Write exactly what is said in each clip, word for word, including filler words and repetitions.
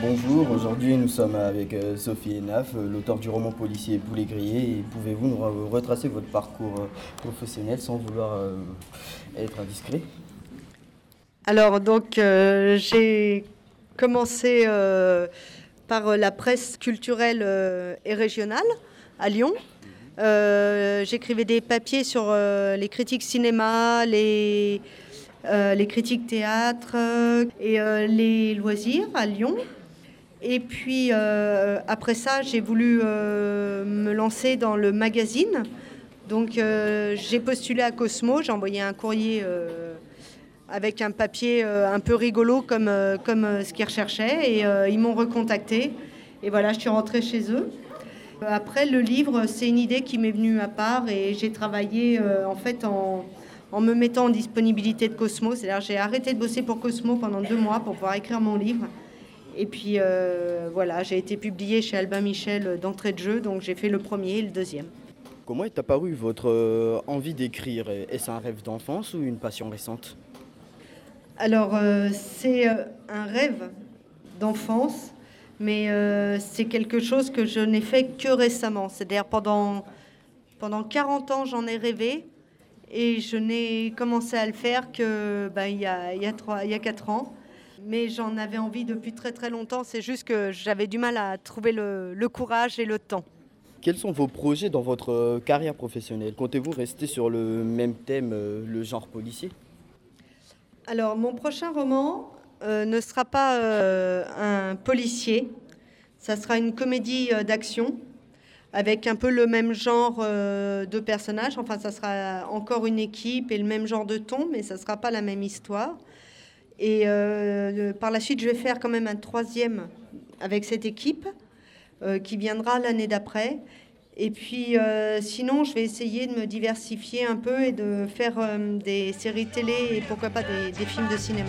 Bonjour, aujourd'hui nous sommes avec euh, Sophie Enaf, euh, l'auteur du roman policier Poulet grillé. Et pouvez-vous nous re- retracer votre parcours euh, professionnel sans vouloir euh, être indiscret? Alors, donc, euh, j'ai commencé euh, par la presse culturelle euh, et régionale à Lyon. Euh, j'écrivais des papiers sur euh, les critiques cinéma, les, euh, les critiques théâtre euh, et euh, les loisirs à Lyon. Et puis, euh, après ça, j'ai voulu euh, me lancer dans le magazine. Donc, euh, j'ai postulé à Cosmo, j'ai envoyé un courrier euh, avec un papier euh, un peu rigolo comme, euh, comme euh, ce qu'ils recherchaient. Et euh, ils m'ont recontacté. Et voilà, je suis rentrée chez eux. Après, le livre, c'est une idée qui m'est venue à part. Et j'ai travaillé euh, en fait en, en me mettant en disponibilité de Cosmo. C'est-à-dire j'ai arrêté de bosser pour Cosmo pendant deux mois pour pouvoir écrire mon livre. Et puis euh, voilà, j'ai été publiée chez Albin Michel d'entrée de jeu. Donc j'ai fait le premier et le deuxième. Comment est apparue votre euh, envie d'écrire? Est-ce un rêve d'enfance ou une passion récente? Alors, euh, c'est euh, un rêve d'enfance, mais euh, c'est quelque chose que je n'ai fait que récemment. C'est-à-dire pendant, pendant quarante ans, j'en ai rêvé et je n'ai commencé à le faire que bah, il y a, il y a trois, il y a quatre ans. Mais j'en avais envie depuis très très longtemps. C'est juste que j'avais du mal à trouver le, le courage et le temps. Quels sont vos projets dans votre euh, carrière professionnelle? Comptez-vous rester sur le même thème, euh, le genre policier? Alors, mon prochain roman euh, ne sera pas euh, un policier. Ça sera une comédie euh, d'action avec un peu le même genre euh, de personnages. Enfin, ça sera encore une équipe et le même genre de ton, mais ça ne sera pas la même histoire. Et euh, par la suite, je vais faire quand même un troisième avec cette équipe euh, qui viendra l'année d'après. Et puis, euh, sinon, je vais essayer de me diversifier un peu et de faire euh, des séries télé et pourquoi pas des, des films de cinéma.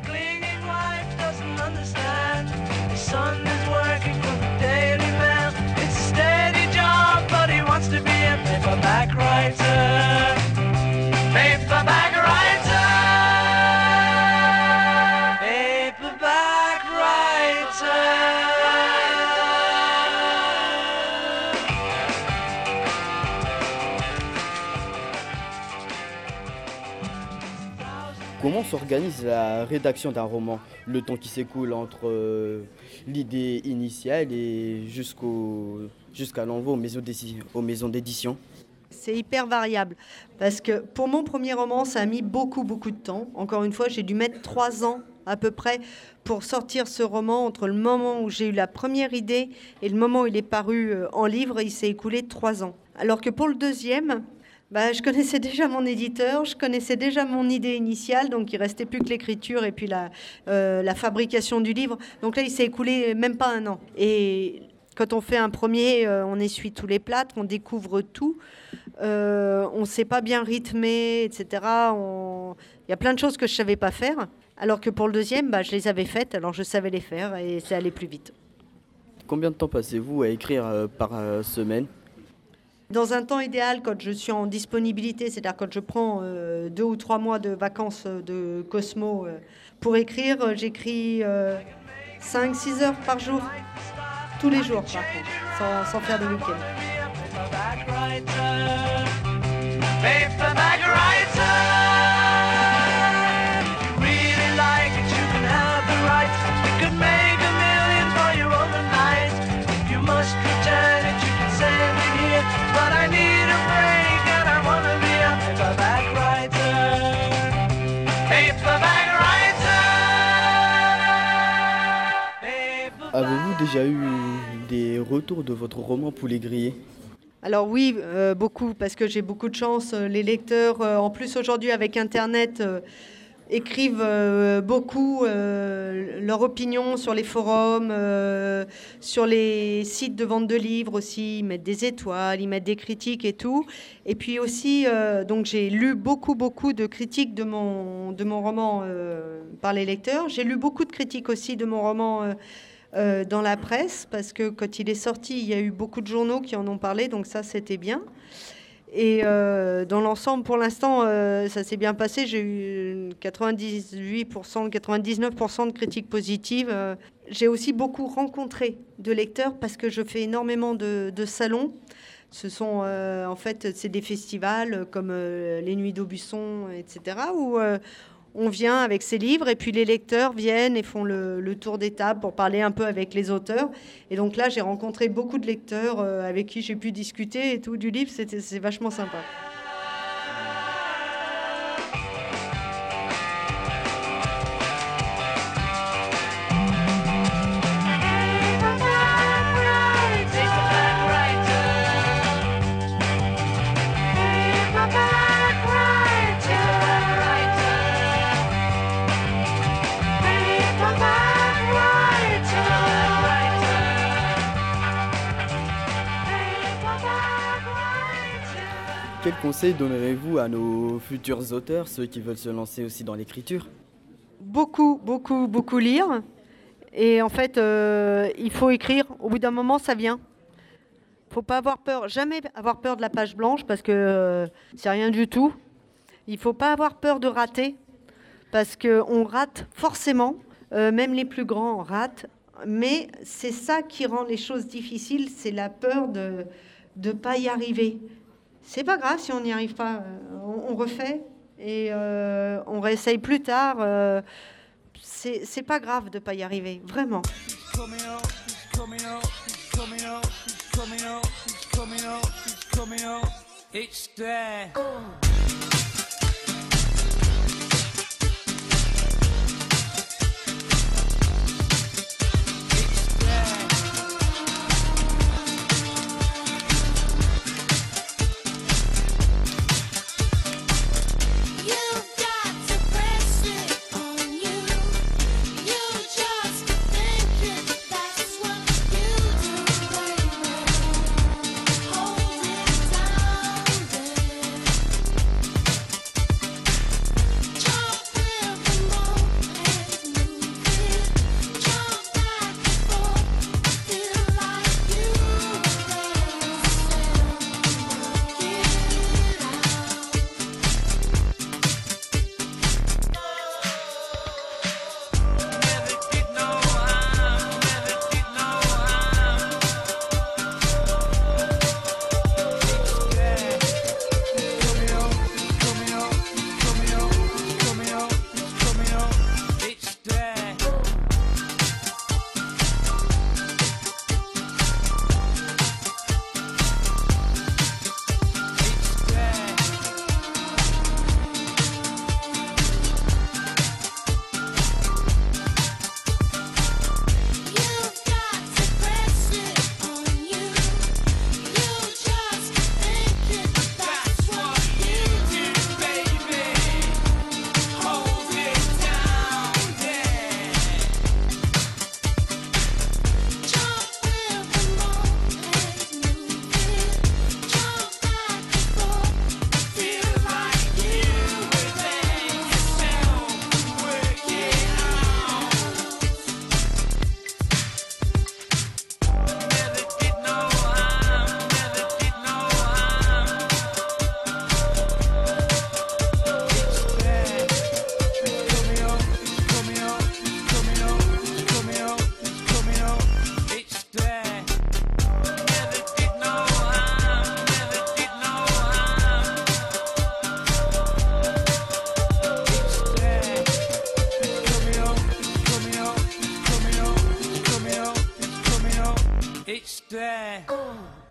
Comment s'organise la rédaction d'un roman? Le temps qui s'écoule entre euh, l'idée initiale et jusqu'au, jusqu'à l'envoi aux maisons d'édi- aux maisons d'édition? C'est hyper variable parce que pour mon premier roman, ça a mis beaucoup, beaucoup de temps. Encore une fois, j'ai dû mettre trois ans à peu près pour sortir ce roman. Entre le moment où j'ai eu la première idée et le moment où il est paru euh, en livre, il s'est écoulé trois ans. Alors que pour le deuxième, bah, je connaissais déjà mon éditeur, je connaissais déjà mon idée initiale, donc il restait plus que l'écriture et puis la, euh, la fabrication du livre. Donc là, il s'est écoulé même pas un an. Et quand on fait un premier, euh, on essuie tous les plâtres, on découvre tout, euh, on ne sait pas bien rythmer, et cetera. On... Il y a plein de choses que je ne savais pas faire, alors que pour le deuxième, bah, je les avais faites, alors je savais les faire et ça allait plus vite. Combien de temps passez-vous à écrire euh, par euh, semaine? Dans un temps idéal, quand je suis en disponibilité, c'est-à-dire quand je prends euh, deux ou trois mois de vacances de Cosmo euh, pour écrire, euh, j'écris euh, cinq six heures par jour, tous les jours par contre, sans, sans faire de week-end. Avez-vous déjà eu des retours de votre roman Poulet grillé? Alors oui, euh, beaucoup, parce que j'ai beaucoup de chance. Les lecteurs, euh, en plus aujourd'hui avec Internet, euh, écrivent euh, beaucoup euh, leur opinion sur les forums, euh, sur les sites de vente de livres aussi. Ils mettent des étoiles, ils mettent des critiques et tout. Et puis aussi, euh, donc j'ai lu beaucoup, beaucoup de critiques de mon, de mon roman euh, par les lecteurs. J'ai lu beaucoup de critiques aussi de mon roman euh, euh, dans la presse, parce que quand il est sorti, il y a eu beaucoup de journaux qui en ont parlé, donc ça, c'était bien. Et euh, dans l'ensemble, pour l'instant, euh, ça s'est bien passé. J'ai eu quatre-vingt-dix-huit pour cent, quatre-vingt-dix-neuf pour cent de critiques positives. Euh, j'ai aussi beaucoup rencontré de lecteurs parce que je fais énormément de, de salons. Ce sont euh, en fait c'est des festivals comme euh, les Nuits d'Aubusson, et cetera, où euh, on vient avec ses livres et puis les lecteurs viennent et font le, le tour des tables pour parler un peu avec les auteurs. Et donc là, j'ai rencontré beaucoup de lecteurs euh, avec qui j'ai pu discuter et tout du livre. C'était, c'est vachement sympa. Quel conseil donnerez-vous à nos futurs auteurs, ceux qui veulent se lancer aussi dans l'écriture ? Beaucoup, beaucoup, beaucoup lire. Et en fait, euh, il faut écrire. Au bout d'un moment, ça vient. Il ne faut pas avoir peur, jamais avoir peur de la page blanche parce que euh, c'est rien du tout. Il ne faut pas avoir peur de rater parce qu'on rate forcément. Euh, même les plus grands ratent. Mais c'est ça qui rend les choses difficiles, c'est la peur de ne pas y arriver. C'est pas grave si on n'y arrive pas, on, on refait et euh, on réessaye plus tard. Euh, c'est, c'est pas grave de pas y arriver, vraiment. It's there.